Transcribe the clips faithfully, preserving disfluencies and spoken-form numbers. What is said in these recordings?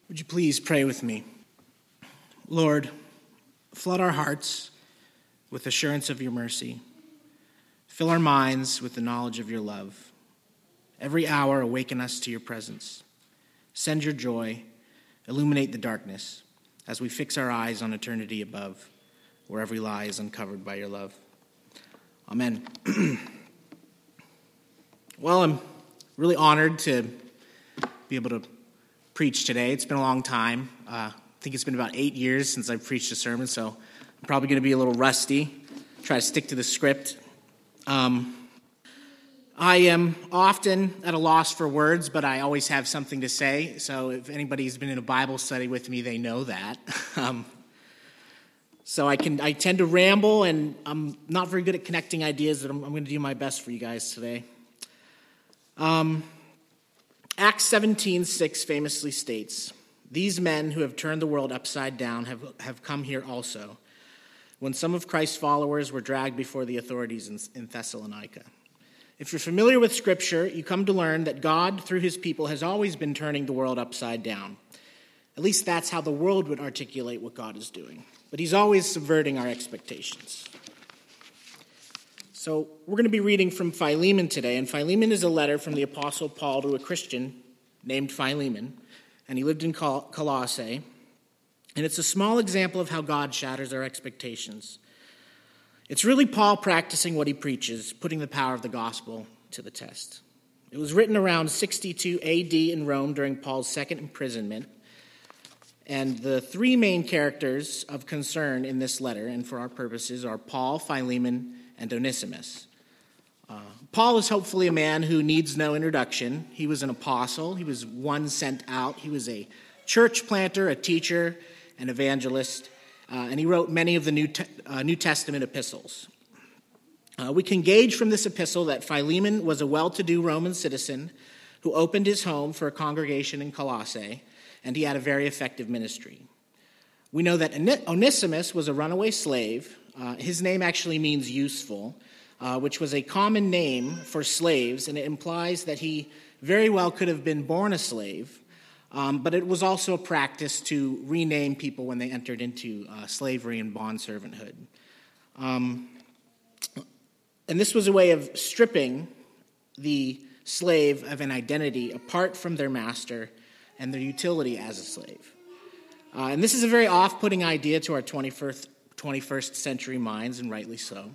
Would you please pray with me? Lord, flood our hearts with assurance of your mercy. Fill our minds with the knowledge of your love. Every hour awaken us to your presence. Send your joy, illuminate the darkness as we fix our eyes on eternity above, where every lie is uncovered by your love. Amen. Well, I'm really honored to be able to preach today. It's been a long time. Uh, I think it's been about eight years since I've preached a sermon, so I'm probably going to be a little rusty. Try to stick to the script. Um, I am often at a loss for words, but I always have something to say. So if anybody's been in a Bible study with me, they know that. um, so I can I tend to ramble, and I'm not very good at connecting ideas, but I'm, I'm going to do my best for you guys today. Um. Acts seventeen six famously states, "These men who have turned the world upside down have, have come here also, when some of Christ's followers were dragged before the authorities in, in Thessalonica." If you're familiar with Scripture, you come to learn that God, through his people, has always been turning the world upside down. At least that's how the world would articulate what God is doing. But he's always subverting our expectations. So we're going to be reading from Philemon today, and Philemon is a letter from the Apostle Paul to a Christian named Philemon, and he lived in Col- Colossae, and it's a small example of how God shatters our expectations. It's really Paul practicing what he preaches, putting the power of the gospel to the test. It was written around sixty-two A D in Rome during Paul's second imprisonment, and the three main characters of concern in this letter, and for our purposes, are Paul, Philemon, and Onesimus. Uh, Paul is hopefully a man who needs no introduction. He was an apostle. He was one sent out. He was a church planter, a teacher, an evangelist, uh, and he wrote many of the New, Te- uh, New Testament epistles. Uh, we can gauge from this epistle that Philemon was a well-to-do Roman citizen who opened his home for a congregation in Colossae, and he had a very effective ministry. We know that Onesimus was a runaway slave. Uh, his name actually means useful, uh, which was a common name for slaves, and it implies that he very well could have been born a slave, um, but it was also a practice to rename people when they entered into uh, slavery and bondservanthood. Um, and this was a way of stripping the slave of an identity apart from their master and their utility as a slave. Uh, and this is a very off-putting idea to our twenty-first twenty-first century minds, and rightly so.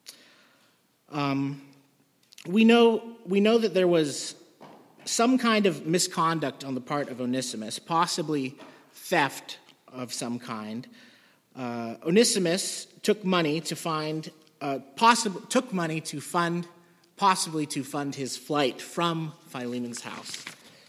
Um, we know we know that there was some kind of misconduct on the part of Onesimus, possibly theft of some kind. Uh, Onesimus took money to find, uh, possibly took money to fund, possibly to fund his flight from Philemon's house.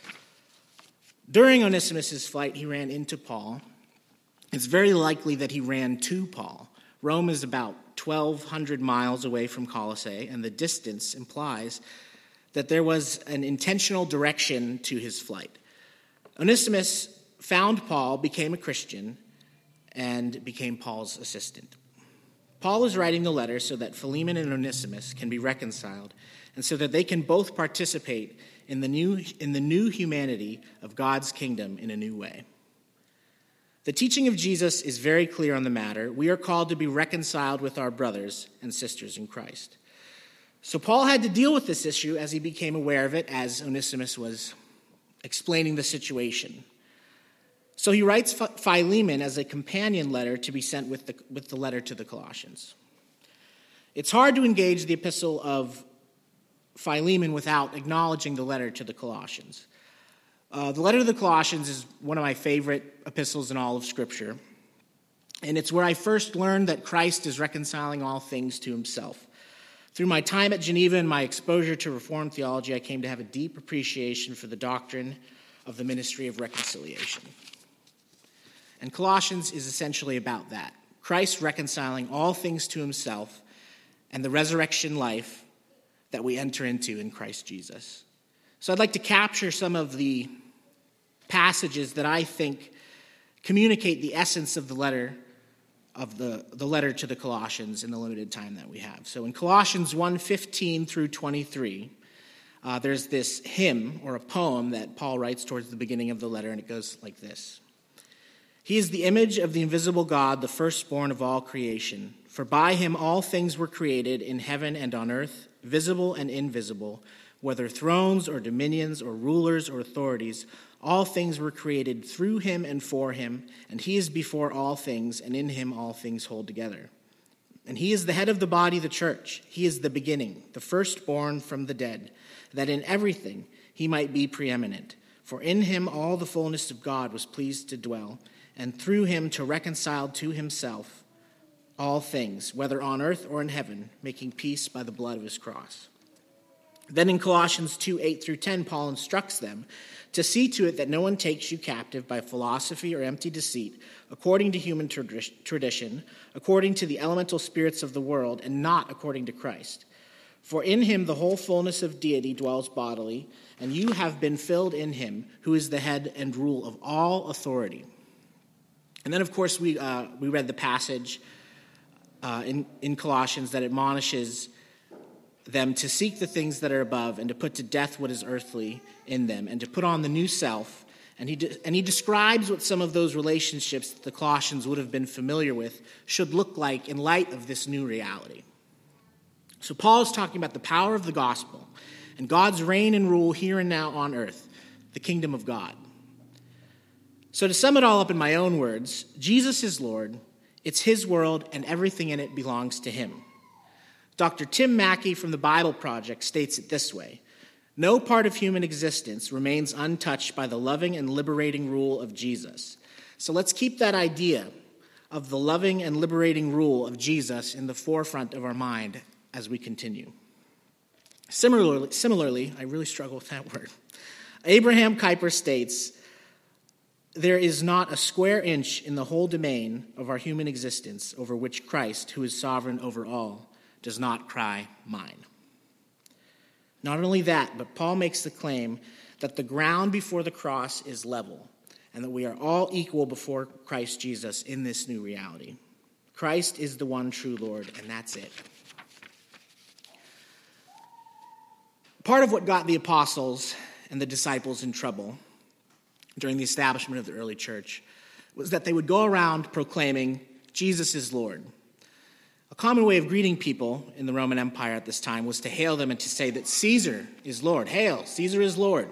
During Onesimus' flight, he ran into Paul. It's very likely that he ran to Paul. Rome is about twelve hundred miles away from Colossae, and the distance implies that there was an intentional direction to his flight. Onesimus found Paul, became a Christian, and became Paul's assistant. Paul is writing the letter so that Philemon and Onesimus can be reconciled, and so that they can both participate in the new, in the new humanity of God's kingdom in a new way. The teaching of Jesus is very clear on the matter. We are called to be reconciled with our brothers and sisters in Christ. So Paul had to deal with this issue as he became aware of it, as Onesimus was explaining the situation. So he writes Philemon as a companion letter to be sent with the, with the letter to the Colossians. It's hard to engage the epistle of Philemon without acknowledging the letter to the Colossians. Uh, the letter to the Colossians is one of my favorite epistles in all of Scripture, and it's where I first learned that Christ is reconciling all things to himself. Through my time at Geneva and my exposure to Reformed theology, I came to have a deep appreciation for the doctrine of the ministry of reconciliation. And Colossians is essentially about that. Christ reconciling all things to himself and the resurrection life that we enter into in Christ Jesus. So I'd like to capture some of the passages that I think communicate the essence of the letter of the, the letter to the Colossians in the limited time that we have. So in Colossians one fifteen through twenty-three, uh, there's this hymn or a poem that Paul writes towards the beginning of the letter, and it goes like this. He is the image of the invisible God, the firstborn of all creation. For by him all things were created in heaven and on earth, visible and invisible, whether thrones or dominions or rulers or authorities. All things were created through him and for him, and he is before all things, and in him all things hold together. And he is the head of the body, the church. He is the beginning, the firstborn from the dead, that in everything he might be preeminent. For in him all the fullness of God was pleased to dwell, and through him to reconcile to himself all things, whether on earth or in heaven, making peace by the blood of his cross. Then in Colossians two, eight through ten, Paul instructs them to see to it that no one takes you captive by philosophy or empty deceit, according to human tradition, according to the elemental spirits of the world, and not according to Christ. For in him the whole fullness of deity dwells bodily, and you have been filled in him, who is the head and rule of all authority. And then, of course, we uh, we read the passage uh, in, in Colossians that admonishes them to seek the things that are above and to put to death what is earthly in them and to put on the new self. And he de- and he describes what some of those relationships that the Colossians would have been familiar with should look like in light of this new reality. So Paul is talking about the power of the gospel and God's reign and rule here and now on earth, the kingdom of God. So to sum it all up in my own words, Jesus is Lord, it's his world, and everything in it belongs to him. Doctor Tim Mackey from the Bible Project states it this way: no part of human existence remains untouched by the loving and liberating rule of Jesus. So let's keep that idea of the loving and liberating rule of Jesus in the forefront of our mind as we continue. Similarly, similarly, I really struggle with that word. Abraham Kuyper states, there is not a square inch in the whole domain of our human existence over which Christ, who is sovereign over all, does not cry, mine. Not only that, but Paul makes the claim that the ground before the cross is level and that we are all equal before Christ Jesus in this new reality. Christ is the one true Lord, and that's it. Part of what got the apostles and the disciples in trouble during the establishment of the early church was that they would go around proclaiming, Jesus is Lord. A common way of greeting people in the Roman Empire at this time was to hail them and to say that Caesar is Lord. Hail, Caesar is Lord.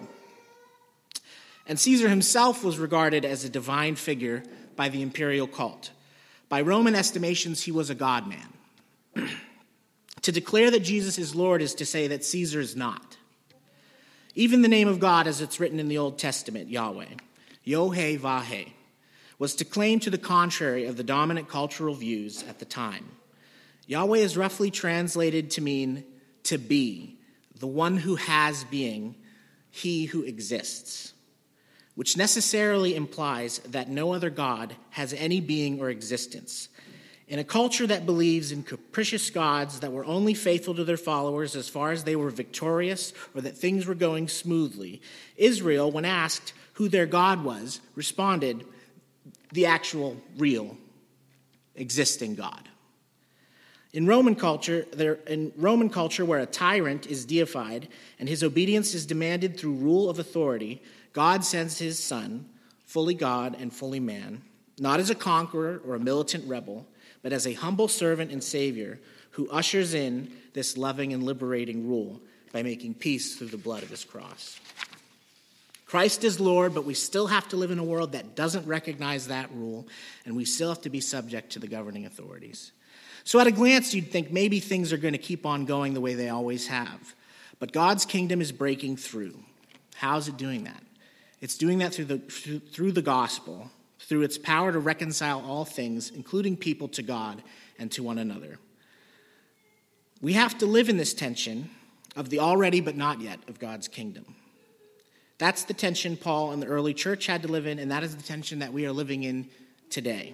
And Caesar himself was regarded as a divine figure by the imperial cult. By Roman estimations, he was a God-man. To declare that Jesus is Lord is to say that Caesar is not. Even the name of God, as it's written in the Old Testament, Yahweh, Yod-Heh-Vah-Heh, was to claim to the contrary of the dominant cultural views at the time. Yahweh is roughly translated to mean to be, the one who has being, he who exists, which necessarily implies that no other God has any being or existence. In a culture that believes in capricious gods that were only faithful to their followers as far as they were victorious or that things were going smoothly, Israel, when asked who their God was, responded, the actual, real, existing God. In Roman culture, there, in Roman culture where a tyrant is deified and his obedience is demanded through rule of authority, God sends his son, fully God and fully man, not as a conqueror or a militant rebel, but as a humble servant and savior who ushers in this loving and liberating rule by making peace through the blood of his cross. Christ is Lord, but we still have to live in a world that doesn't recognize that rule, and we still have to be subject to the governing authorities. So at a glance, you'd think maybe things are going to keep on going the way they always have. But God's kingdom is breaking through. How is it doing that? It's doing that through the, through the gospel, through its power to reconcile all things, including people, to God and to one another. We have to live in this tension of the already but not yet of God's kingdom. That's the tension Paul and the early church had to live in, and that is the tension that we are living in today.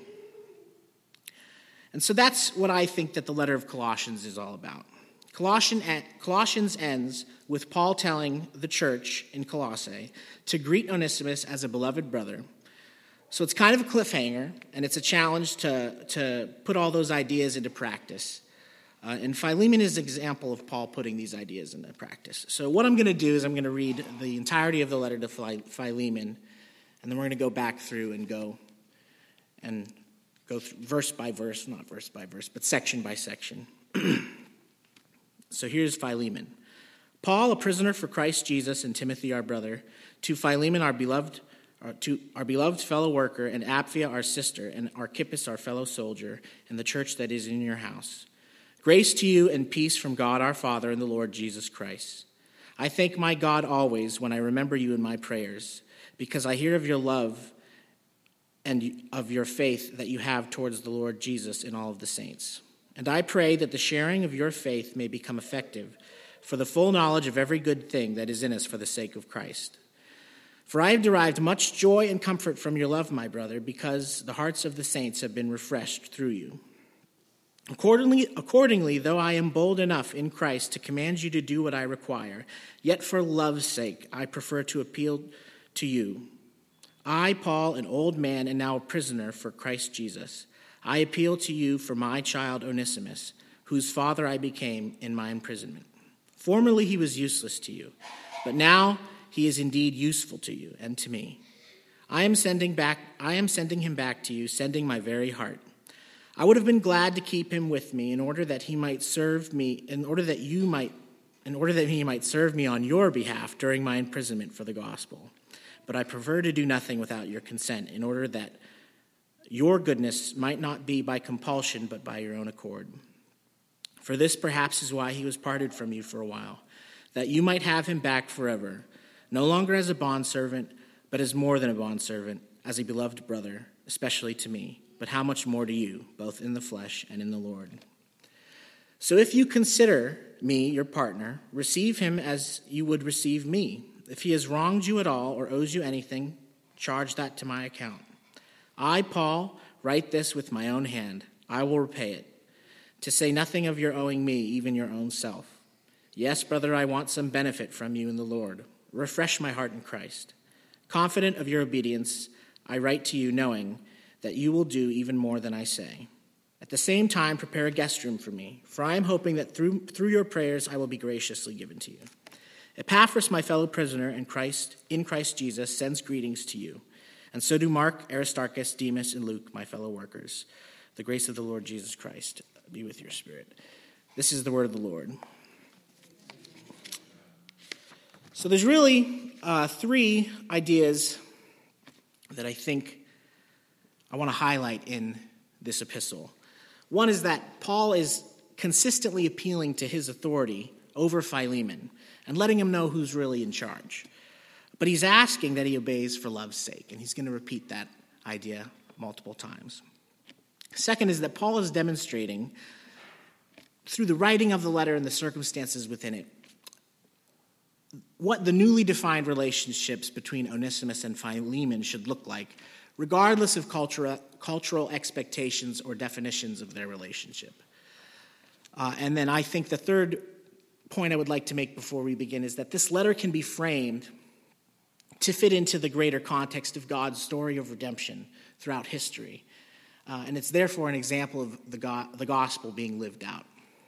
And so that's what I think that the letter of Colossians is all about. Colossians ends with Paul telling the church in Colossae to greet Onesimus as a beloved brother. So it's kind of a cliffhanger, and it's a challenge to, to put all those ideas into practice. Uh, and Philemon is an example of Paul putting these ideas into practice. So what I'm going to do is I'm going to read the entirety of the letter to Philemon, and then we're going to go back through and go and go through verse by verse, not verse by verse, but section by section. So here's Philemon. Paul, a prisoner for Christ Jesus, and Timothy, our brother, to Philemon, our beloved, our, to our beloved fellow worker, and Apphia, our sister, and Archippus, our fellow soldier, and the church that is in your house. Grace to you and peace from God our Father and the Lord Jesus Christ. I thank my God always when I remember you in my prayers, because I hear of your love and of your faith that you have towards the Lord Jesus and all of the saints. And I pray that the sharing of your faith may become effective for the full knowledge of every good thing that is in us for the sake of Christ. For I have derived much joy and comfort from your love, my brother, because the hearts of the saints have been refreshed through you. Accordingly, accordingly, though I am bold enough in Christ to command you to do what I require, yet for love's sake I prefer to appeal to you. I, Paul, an old man and now a prisoner for Christ Jesus, I appeal to you for my child Onesimus, whose father I became in my imprisonment. Formerly he was useless to you, but now he is indeed useful to you and to me. I am sending back I am sending him back to you, sending my very heart. I would have been glad to keep him with me in order that he might serve me, in order that you might, in order that he might serve me on your behalf during my imprisonment for the gospel. But I prefer to do nothing without your consent, in order that your goodness might not be by compulsion, but by your own accord. For this perhaps is why he was parted from you for a while, that you might have him back forever, no longer as a bondservant, but as more than a bondservant, as a beloved brother, especially to me. But how much more to you, both in the flesh and in the Lord. So if you consider me your partner, receive him as you would receive me. If he has wronged you at all or owes you anything, charge that to my account. I, Paul, write this with my own hand. I will repay it. To say nothing of your owing me, even your own self. Yes, brother, I want some benefit from you in the Lord. Refresh my heart in Christ. Confident of your obedience, I write to you knowing that you will do even more than I say. At the same time, prepare a guest room for me, for I am hoping that through, through your prayers I will be graciously given to you. Epaphras, my fellow prisoner in Christ, in Christ Jesus, sends greetings to you. And so do Mark, Aristarchus, Demas, and Luke, my fellow workers. The grace of the Lord Jesus Christ be with your spirit. This is the word of the Lord. So there's really uh, three ideas that I think I want to highlight in this epistle. One is that Paul is consistently appealing to his authority over Philemon and letting him know who's really in charge. But he's asking that he obeys for love's sake, and he's going to repeat that idea multiple times. Second is that Paul is demonstrating through the writing of the letter and the circumstances within it what the newly defined relationships between Onesimus and Philemon should look like, regardless of cultural, cultural expectations or definitions of their relationship. Uh, and then I think the third point I would like to make before we begin is that this letter can be framed to fit into the greater context of God's story of redemption throughout history. Uh, and it's therefore an example of the, go- the gospel being lived out.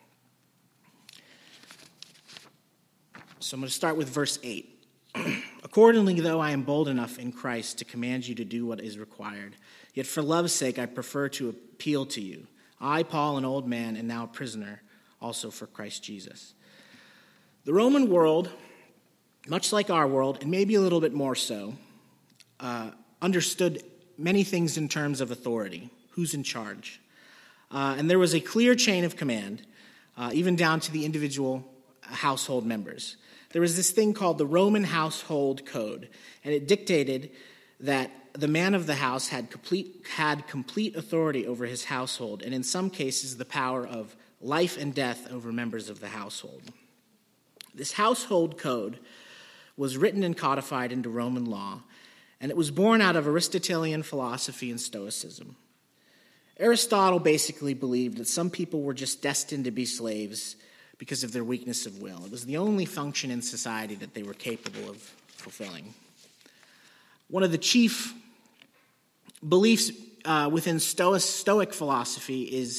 So I'm going to start with verse eight. Accordingly, though I am bold enough in Christ to command you to do what is required, yet for love's sake I prefer to appeal to you. I, Paul, an old man, and now a prisoner, also for Christ Jesus. The Roman world, much like our world, and maybe a little bit more so, uh, understood many things in terms of authority, who's in charge. Uh, and there was a clear chain of command, uh, even down to the individual household members. There was this thing called the Roman Household Code, and it dictated that the man of the house had complete, had complete authority over his household, and in some cases the power of life and death over members of the household. This household code was written and codified into Roman law, and it was born out of Aristotelian philosophy and Stoicism. Aristotle basically believed that some people were just destined to be slaves because of their weakness of will. It was the only function in society that they were capable of fulfilling. One of the chief beliefs uh, within Stoic, Stoic philosophy is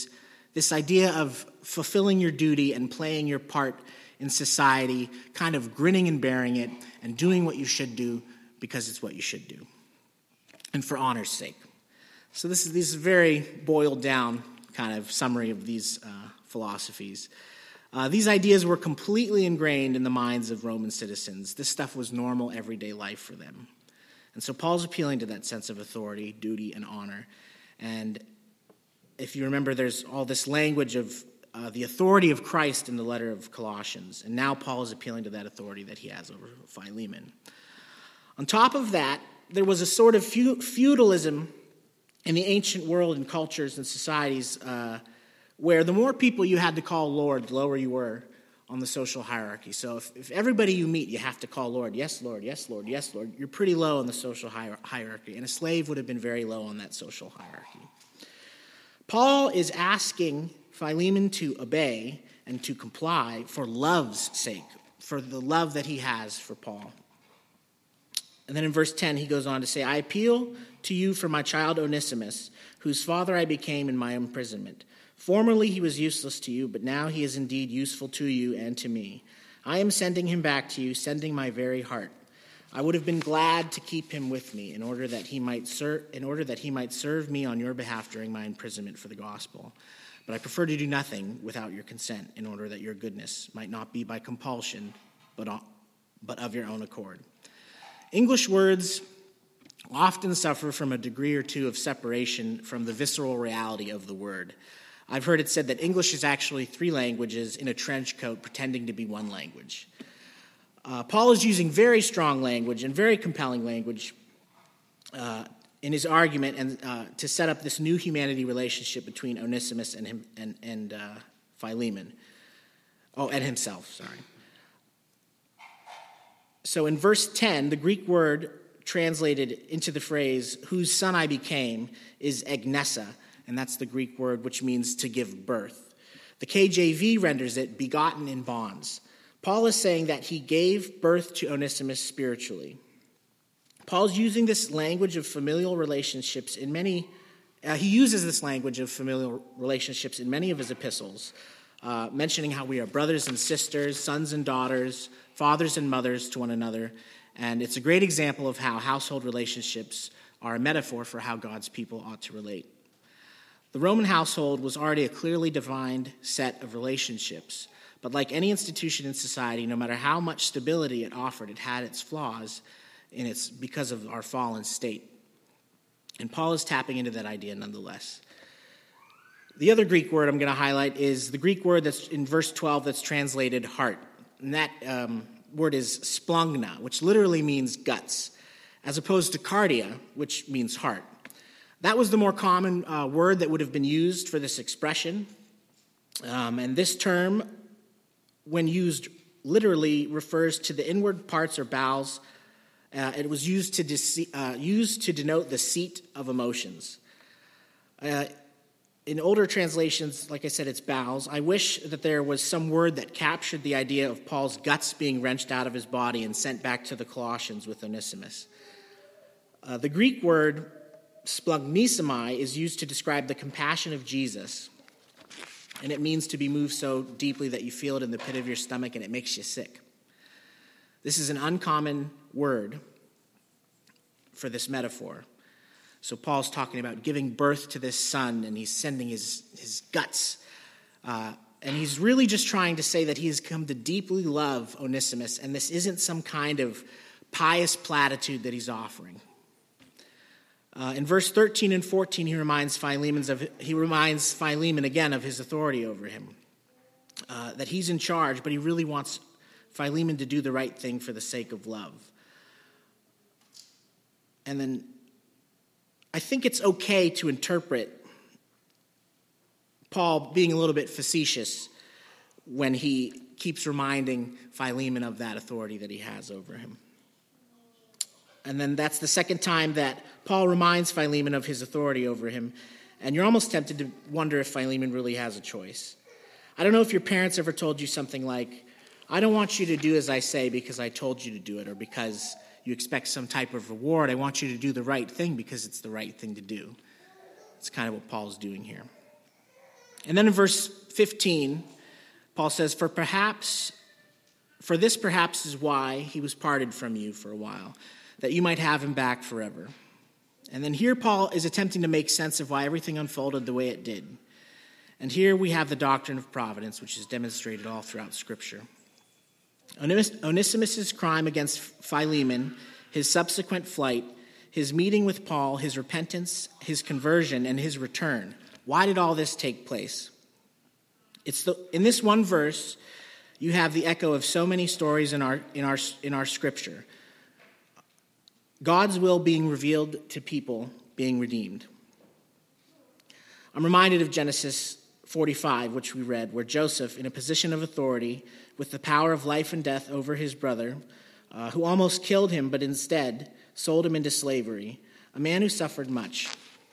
This idea of fulfilling your duty and playing your part in society, kind of grinning and bearing it, and doing what you should do because it's what you should do, and for honor's sake. So this is, this is a very boiled down kind of summary of these uh, philosophies. Uh, these ideas were completely ingrained in the minds of Roman citizens. This stuff was normal everyday life for them. And so Paul's appealing to that sense of authority, duty, and honor. And if you remember, there's all this language of uh, the authority of Christ in the letter of Colossians. And now Paul is appealing to that authority that he has over Philemon. On top of that, there was a sort of feudalism in the ancient world and cultures and societies uh, where the more people you had to call Lord, the lower you were on the social hierarchy. So if, if everybody you meet, you have to call Lord, yes, Lord, yes, Lord, yes, Lord, you're pretty low on the social hier- hierarchy. And a slave would have been very low on that social hierarchy. Paul is asking Philemon to obey and to comply for love's sake, for the love that he has for Paul. And then in verse ten, he goes on to say, I appeal to you for my child Onesimus, whose father I became in my imprisonment. Formerly he was useless to you, but now he is indeed useful to you and to me. I am sending him back to you, sending my very heart. I would have been glad to keep him with me in order that he might serve, in order that he might serve me on your behalf during my imprisonment for the gospel. But I prefer to do nothing without your consent, in order that your goodness might not be by compulsion, but, but of your own accord. English words often suffer from a degree or two of separation from the visceral reality of the word. I've heard it said that English is actually three languages in a trench coat pretending to be one language. Uh, Paul is using very strong language and very compelling language uh, in his argument and uh, to set up this new humanity relationship between Onesimus and him and, and uh, Philemon. Oh, and himself, sorry. So in verse ten, the Greek word translated into the phrase, whose son I became, is egnessa, and that's the Greek word which means to give birth. The K J V renders it begotten in bonds. Paul is saying that he gave birth to Onesimus spiritually. Paul's using this language of familial relationships in many, uh, he uses this language of familial relationships in many of his epistles, uh, mentioning how we are brothers and sisters, sons and daughters, fathers and mothers to one another. And it's a great example of how household relationships are a metaphor for how God's people ought to relate. The Roman household was already a clearly defined set of relationships, but like any institution in society, no matter how much stability it offered, it had its flaws in its because of our fallen state. And Paul is tapping into that idea nonetheless. The other Greek word I'm going to highlight is the Greek word that's in verse twelve that's translated heart. And that um, word is splungna, which literally means guts, as opposed to cardia, which means heart. That was the more common uh, word that would have been used for this expression. Um, and this term, when used literally, refers to the inward parts or bowels. Uh, it was used to, dece- uh, used to denote the seat of emotions. Uh, in older translations, like I said, it's bowels. I wish that there was some word that captured the idea of Paul's guts being wrenched out of his body and sent back to the Colossians with Onesimus. Uh, the Greek word splagnisomai is used to describe the compassion of Jesus, and it means to be moved so deeply that you feel it in the pit of your stomach and it makes you sick. This is an uncommon word for this metaphor. So Paul's talking about giving birth to this son, and he's sending his, his guts. Uh, and he's really just trying to say that he has come to deeply love Onesimus, and this isn't some kind of pious platitude that he's offering. Uh, in verse thirteen and fourteen, he reminds Philemon's of he reminds Philemon again of his authority over him, uh, that he's in charge, but he really wants Philemon to do the right thing for the sake of love. And then I think it's okay to interpret Paul being a little bit facetious when he keeps reminding Philemon of that authority that he has over him. And then that's the second time that Paul reminds Philemon of his authority over him. And you're almost tempted to wonder if Philemon really has a choice. I don't know if your parents ever told you something like, I don't want you to do as I say because I told you to do it, or because you expect some type of reward. I want you to do the right thing because it's the right thing to do. It's kind of what Paul's doing here. And then in verse fifteen, Paul says, For perhaps, for this perhaps is why he was parted from you for a while, that you might have him back forever. And then here Paul is attempting to make sense of why everything unfolded the way it did. And here we have the doctrine of providence, which is demonstrated all throughout Scripture. Onesimus' crime against Philemon, his subsequent flight, his meeting with Paul, his repentance, his conversion, and his return. Why did all this take place? It's the, in this one verse, you have the echo of so many stories in our, in our, in our Scripture. God's will being revealed to people being redeemed. I'm reminded of Genesis forty-five, which we read, where Joseph, in a position of authority, with the power of life and death over his brother, uh, who almost killed him, but instead sold him into slavery, a man who suffered much,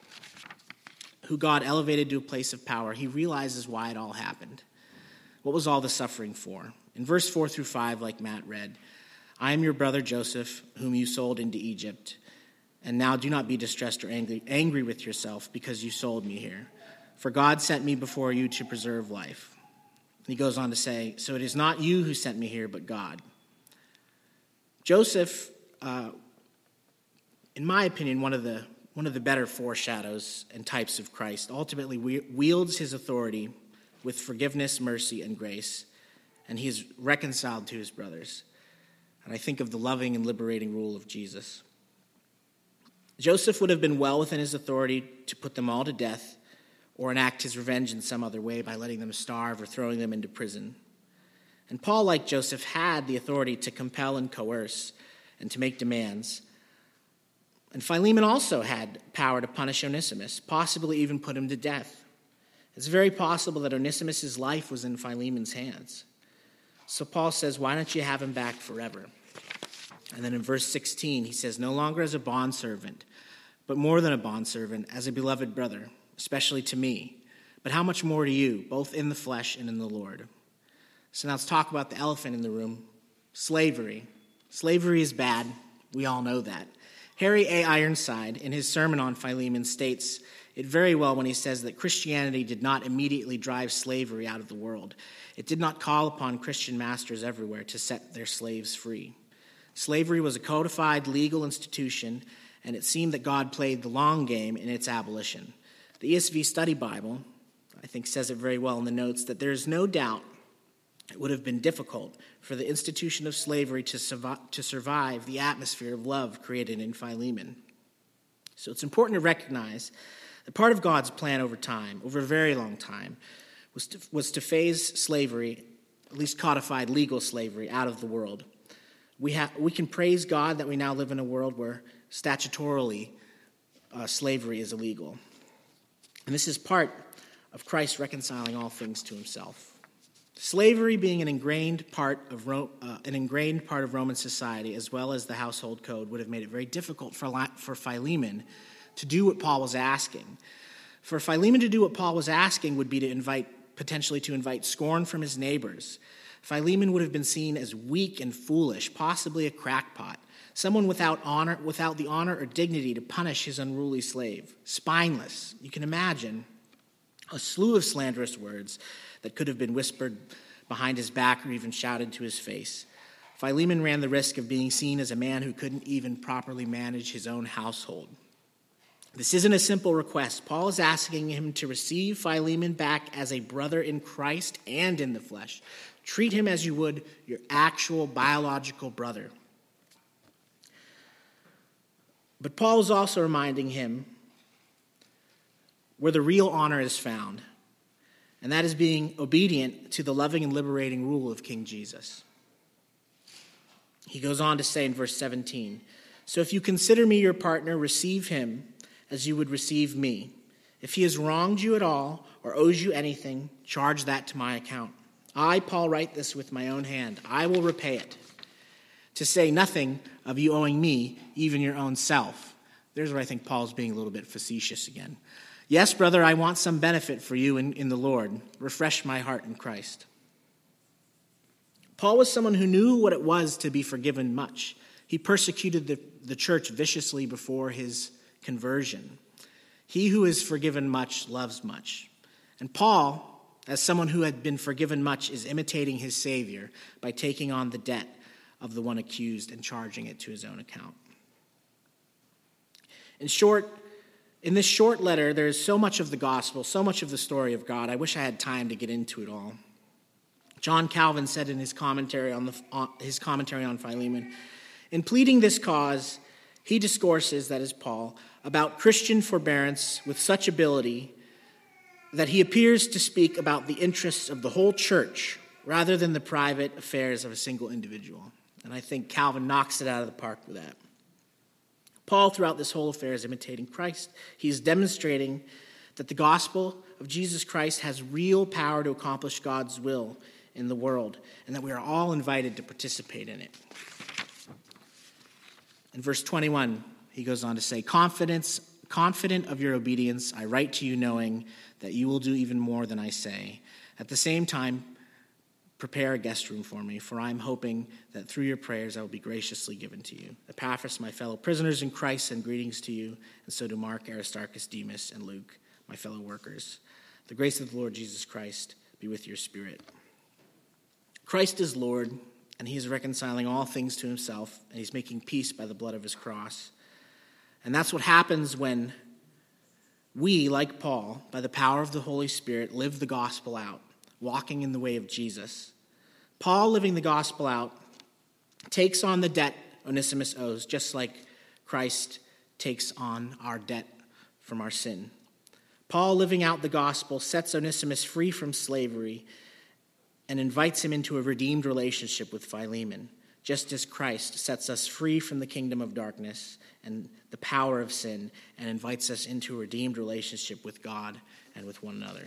who God elevated to a place of power, he realizes why it all happened. What was all the suffering for? In verse four through five, like Matt read, I am your brother Joseph, whom you sold into Egypt. And now do not be distressed or angry, angry with yourself because you sold me here. For God sent me before you to preserve life. And he goes on to say, so it is not you who sent me here, but God. Joseph, uh, in my opinion, one of the one of the better foreshadows and types of Christ, ultimately wields his authority with forgiveness, mercy, and grace, and he is reconciled to his brothers. And I think of the loving and liberating rule of Jesus. Joseph would have been well within his authority to put them all to death or enact his revenge in some other way by letting them starve or throwing them into prison. And Paul, like Joseph, had the authority to compel and coerce and to make demands. And Philemon also had power to punish Onesimus, possibly even put him to death. It's very possible that Onesimus' life was in Philemon's hands. So Paul says, why don't you have him back forever? And then in verse sixteen, he says, no longer as a bondservant, but more than a bondservant, as a beloved brother, especially to me, but how much more to you, both in the flesh and in the Lord. So now let's talk about the elephant in the room, slavery. Slavery is bad. We all know that. Harry A. Ironside, in his sermon on Philemon, states it very well when he says that Christianity did not immediately drive slavery out of the world. It did not call upon Christian masters everywhere to set their slaves free. Slavery was a codified legal institution, and it seemed that God played the long game in its abolition. The E S V Study Bible, I think, says it very well in the notes that there is no doubt it would have been difficult for the institution of slavery to survive, to survive the atmosphere of love created in Philemon. So it's important to recognize that part of God's plan over time, over a very long time, was to, was to phase slavery, at least codified legal slavery, out of the world. We have we can praise God that we now live in a world where statutorily uh, slavery is illegal. And this is part of Christ reconciling all things to himself. Slavery being an ingrained part of Ro- uh, an ingrained part of Roman society, as well as the household code, would have made it very difficult for La- for Philemon to do what Paul was asking. For Philemon to do what Paul was asking would be to invite potentially to invite scorn from his neighbors. Philemon would have been seen as weak and foolish, possibly a crackpot, someone without honor, without the honor or dignity to punish his unruly slave, spineless. You can imagine a slew of slanderous words that could have been whispered behind his back or even shouted to his face. Philemon ran the risk of being seen as a man who couldn't even properly manage his own household. This isn't a simple request. Paul is asking him to receive Philemon back as a brother in Christ and in the flesh. Treat him as you would your actual biological brother. But Paul is also reminding him where the real honor is found, and that is being obedient to the loving and liberating rule of King Jesus. He goes on to say in verse seventeen, so if you consider me your partner, receive him as you would receive me. If he has wronged you at all or owes you anything, charge that to my account. I, Paul, write this with my own hand. I will repay it. To say nothing of you owing me, even your own self. There's where I think Paul's being a little bit facetious again. Yes, brother, I want some benefit for you in, in the Lord. Refresh my heart in Christ. Paul was someone who knew what it was to be forgiven much. He persecuted the, the church viciously before his conversion. He who is forgiven much loves much. And Paul, as someone who had been forgiven much, is imitating his Savior by taking on the debt of the one accused and charging it to his own account. In short, in this short letter, there is so much of the gospel, so much of the story of God. I wish I had time to get into it all. John Calvin said in his commentary on, the, on his commentary on Philemon, in pleading this cause, he discourses, that is Paul, about Christian forbearance with such ability that he appears to speak about the interests of the whole church rather than the private affairs of a single individual. And I think Calvin knocks it out of the park with that. Paul, throughout this whole affair, is imitating Christ. He is demonstrating that the gospel of Jesus Christ has real power to accomplish God's will in the world, and that we are all invited to participate in it. In verse twenty-one, he goes on to say, Confidence, confident of your obedience, I write to you knowing that you will do even more than I say. At the same time, prepare a guest room for me, for I am hoping that through your prayers I will be graciously given to you. Epaphras, my fellow prisoners in Christ, send greetings to you, and so do Mark, Aristarchus, Demas, and Luke, my fellow workers. The grace of the Lord Jesus Christ be with your spirit. Christ is Lord, and he is reconciling all things to himself, and he's making peace by the blood of his cross. And that's what happens when we, like Paul, by the power of the Holy Spirit, live the gospel out, walking in the way of Jesus. Paul, living the gospel out, takes on the debt Onesimus owes, just like Christ takes on our debt from our sin. Paul, living out the gospel, sets Onesimus free from slavery and invites him into a redeemed relationship with Philemon, just as Christ sets us free from the kingdom of darkness and the power of sin and invites us into a redeemed relationship with God and with one another.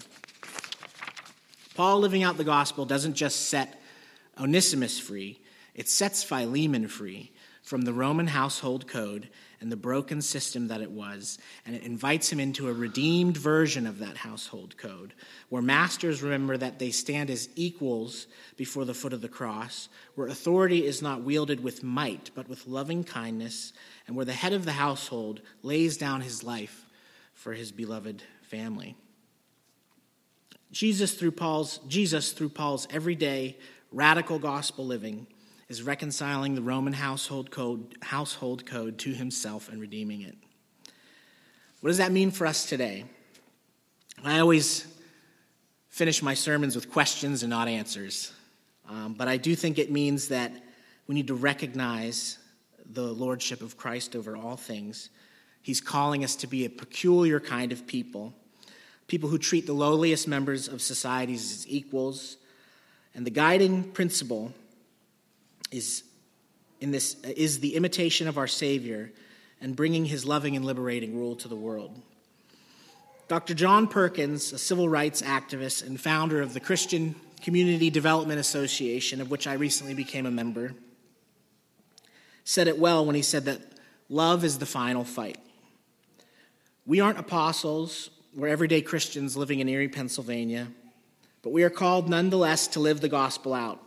Paul, living out the gospel, doesn't just set Onesimus free, it sets Philemon free from the Roman household code and the broken system that it was, and it invites him into a redeemed version of that household code, where masters remember that they stand as equals before the foot of the cross, where authority is not wielded with might, but with loving kindness, and where the head of the household lays down his life for his beloved family. Jesus, through Paul's, Jesus, through Paul's everyday radical gospel living, is reconciling the Roman household code, household code to himself and redeeming it. What does that mean for us today? I always finish my sermons with questions and not answers. Um, but I do think it means that we need to recognize the lordship of Christ over all things. He's calling us to be a peculiar kind of people, people who treat the lowliest members of society as equals. And the guiding principle is in this is the imitation of our Savior and bringing his loving and liberating rule to the world. Doctor John Perkins, a civil rights activist and founder of the Christian Community Development Association, of which I recently became a member, said it well when he said that love is the final fight. We aren't apostles, we're everyday Christians living in Erie, Pennsylvania, but we are called nonetheless to live the gospel out.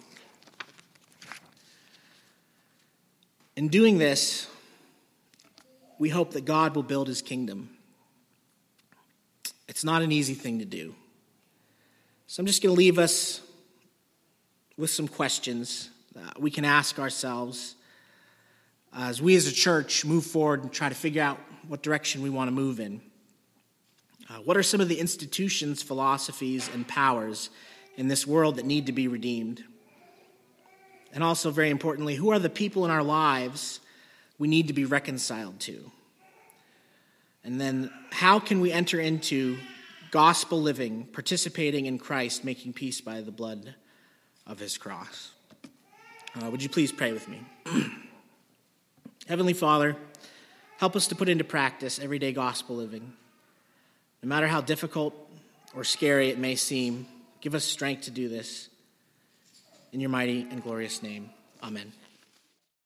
In doing this, we hope that God will build his kingdom. It's not an easy thing to do. So I'm just going to leave us with some questions that we can ask ourselves as we as a church move forward and try to figure out what direction we want to move in. Uh, what are some of the institutions, philosophies, and powers in this world that need to be redeemed? And also, very importantly, who are the people in our lives we need to be reconciled to? And then, how can we enter into gospel living, participating in Christ, making peace by the blood of his cross? Uh, would you please pray with me? Heavenly Father, help us to put into practice everyday gospel living. No matter how difficult or scary it may seem, give us strength to do this. In your mighty and glorious name, amen.